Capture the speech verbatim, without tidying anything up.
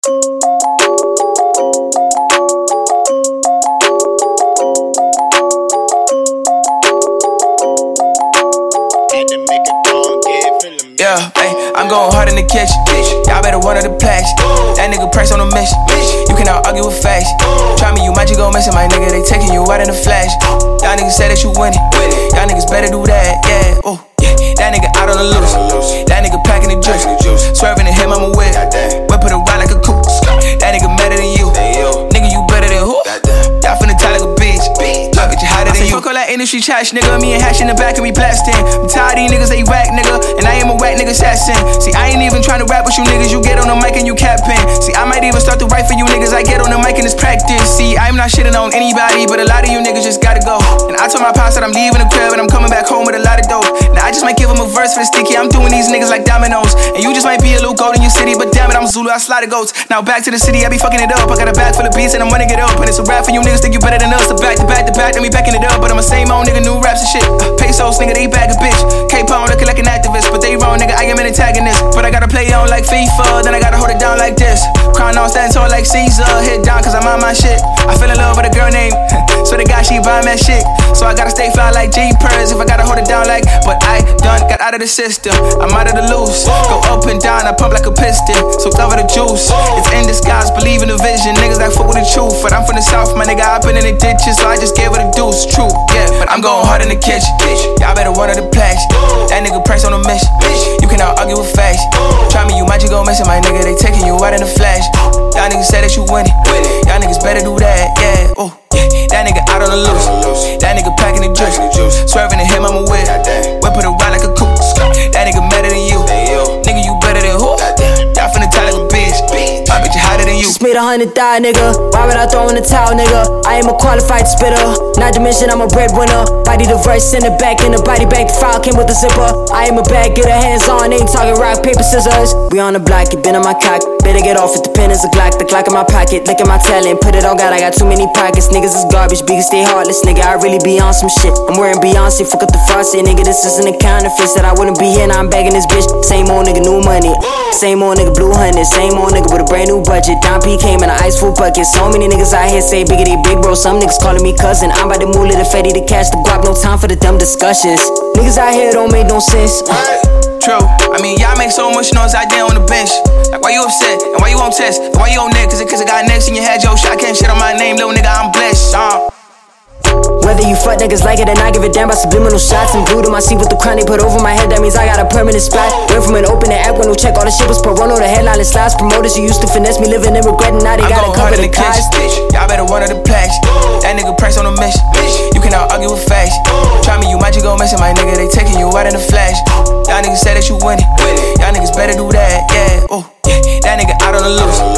Yeah, ayy, I'm going hard in the kitchen. Y'all better run to the plaques. That nigga price on a mission. You cannot argue with facts. Try me, you might just go missing, my nigga. They taking you out in the flash. Y'all niggas say that you winning. Y'all niggas better do that, yeah. Oh, yeah. That nigga out on the loose. That nigga packing the juice. Swerving to him, I'm a whip. Whip it around like a coupe. That nigga better than you. Nigga, you better than who? Y'all finna tie like a bitch. I bet you hotter than you. Fuck all that industry trash, nigga. Me and Hash in the back and we blasting. I'm tired of these niggas, they whack, nigga. And I am a whack nigga assassin. See, I ain't even trying to rap with you niggas. You get on the mic and you capping. See, I might even start to write for you niggas. I get on the mic and it's practice. See, I'm not shitting on anybody, but a lot of you niggas just gotta go. And I told my pops that I'm leaving the crib and I'm coming back home with a lot of dope. Now I just might give him a verse for the sticky. I'm doing these niggas like dominoes. And you just might be a little gold in your city, but damn it, I'm Zulu, I slaughter goats. Now back to the city, I be fucking it up. I got a bag full of beats and I'm running it up. And it's a rap for you niggas, think you better than us. So back to back to back, then we backing it up. But I'm a same old nigga, new raps and shit. uh, Pesos, nigga, they bag a bitch. K-Pong looking like an activist, but they wrong, nigga, I am an antagonist. But I gotta play on like FIFA, then I gotta hold it down like this. Crown on, stand tall like Caesar. Hit down cause I'm on my shit. I fell in love with a girl named so the guy, she buy that shit. So I gotta stay fly like Jeepers if I gotta hold it down like. But I done got out of the system, I'm out of the loose. Go up and down, I pump like a piston. So cover the juice, it's in disguise, believe in the vision. Niggas that fuck with the truth, but I'm from the south, my nigga, I've been in the ditches. So I just gave it a deuce, true, yeah. But I'm going hard in the kitchen, y'all better run to the plaques. That nigga price on a mission, you cannot argue with facts. Try me, you might just go missing, my nigga, they taking you out in the flash. Y'all niggas say that you winning, y'all niggas better do that, yeah. Oh, yeah. That nigga out on the loose, that nigga packing the juice. Swerving to him, I'm a whip. Whip it around like a coupe. That nigga better than you, nigga, you better than who? Y'all finna tie like a bitch, I bet you hotter than you. Just made a hundred thigh, nigga. Why would I throw in the towel, nigga? I am a qualified spitter, not to mention I'm a breadwinner. Body the verse in the back, in the body bank, the file came with a zipper. I am a bag, get her hands on, ain't talking rock, paper, scissors. We on the block, it been on my cock. Better get off it, the pen is a Glock. The Glock in my pocket, look at my talent, put it on God, I got too many pockets. Niggas is garbage, because stay heartless, nigga, I really be on some shit. I'm wearing Beyonce, fuck up the faucet, nigga, this isn't a counterfeit. Said I wouldn't be here, now I'm begging this bitch. Same old nigga, new money. Same old nigga, blue hundred. Same old nigga with a brand new budget. Don P came in an ice full bucket. So many niggas out here say biggity big bro. Some niggas calling me cousin. I'm about to move little Fetty to catch the guap. No time for the dumb discussions. Niggas out here don't make no sense. True, I mean, y'all make so much noise out there on the bench. Like, why you upset? And why you on test? And why you on neck? Cause, cause I got next in your head, yo. Shot can't shit on my name, little nigga, I'm blessed. Uh. Whether you fuck niggas like it or not, give a damn about subliminal shots. And glued to my seat with the crown they put over my head, that means I got a permanent spot. Went from an open to app when no check, all the shit was per run on the headline and slides. Promoters who used to finesse me, living and regretting, now they I'm gotta cover the cost. Y'all better run to the plaques. That nigga price on a mission, you cannot argue with facts. Try me, you might just go missing, my nigga, they taking you out in the flash. Y'all niggas say that you winning, y'all niggas better do that, yeah. Oh, yeah. That nigga out on the loose,